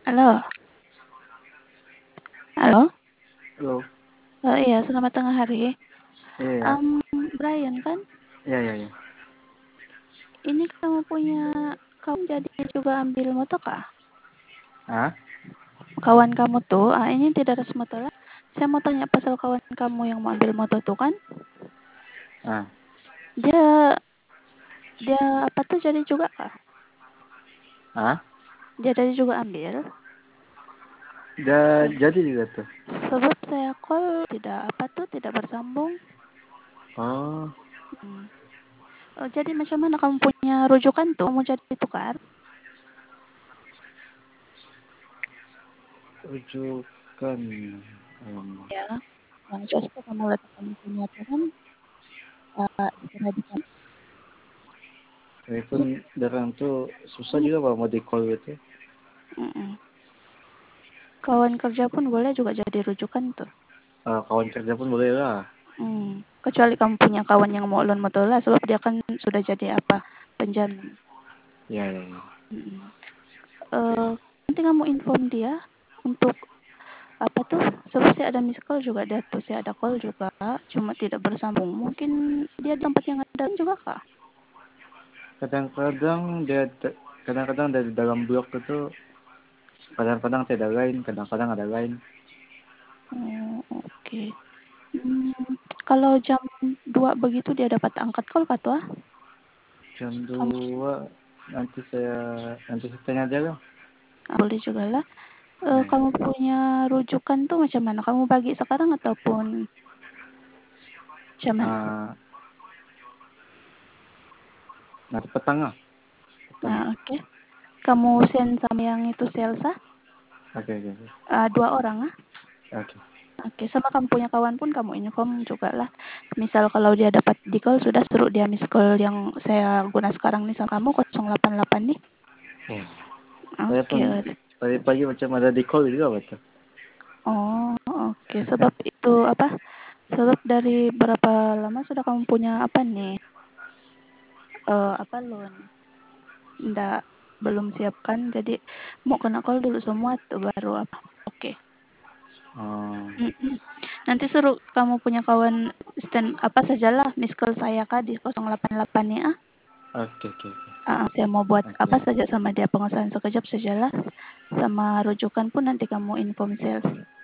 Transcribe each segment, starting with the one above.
Halo, halo. Halo. Iya, selamat tengah hari. Iya, Brian kan? iya, iya, iya. Ini kamu jadi juga ambil motor kah? Ah, Kawan kamu tuh, ini tidak resmi motor lah. Saya mau tanya pasal kawan kamu yang mau ambil motor tuh kan? ah, Dia dia apa tuh jadi juga kah? ah. Dia jadi juga ambil. Udah jadi juga tuh. Sebab saya call tidak bersambung. Oh, Hmm. Jadi macam mana kamu punya rujukan tuh? Mau jadi tukar? rujukan. Ya, yang cocok kamu letakkan di sini atau kan? Segera di sana. Tapi pun darang tuh susah juga pak mau di call gitu. Mm-mm. Kawan kerja pun boleh juga jadi rujukan tuh. Kawan kerja pun boleh lah. Kecuali kamu punya kawan yang mau loan motor lah, sebab dia kan sudah jadi penjamin. Iya, iya, iya. Mm. Oke. Nanti kamu inform dia untuk apa tuh? Sebab saya ada miss call juga dia tuh, saya ada call juga, cuma tidak bersambung. Mungkin dia di tempat yang ada juga kah? Kadang-kadang dari dalam blok itu kadang-kadang tidak lain, kadang-kadang ada lain. Oh, oke. Kalau jam 2 begitu dia dapat angkat call kah tuh? Jam Kamu 2 nanti saya tanya dia lah. boleh juga lah. Ya, ya. Kamu punya rujukan tuh macam mana? Kamu bagi sekarang ataupun macam mana? Ah, nanti petang lah. Petang. Nah, oke. Kamu send sama yang itu Selsa? Oke, oke, oke. 2 orang ah? Oke. Oke, sama kamu punya kawan pun kamu inform juga lah. Misal kalau dia dapat di call, sudah suruh dia miss call yang saya guna sekarang nih sama kamu 088 nih. Oh. Saya Oke. pun tadi pagi macam ada di call juga betul. Oh, oke. Sebab itu apa? Sebab dari berapa lama sudah kamu punya apa nih? Apa loan? Nggak, belum siapkan. Jadi mau kena call dulu semua tuh baru apa? Oke. Oh, Mm-mm. Nanti suruh kamu punya kawan stand apa sajalah miss call saya kak di 088 nih ah. oke, oke, oke. Saya mau buat Oke. apa saja sama dia pengesahan sekejap sajalah. Sama rujukan pun nanti kamu inform sales.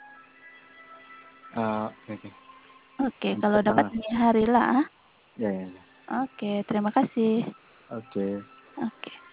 Oke, oke. Oke, Nanti kalau petang dapat lah. nih hari lah. Ya, ya, ya. Oke, terima kasih. Oke. Oke.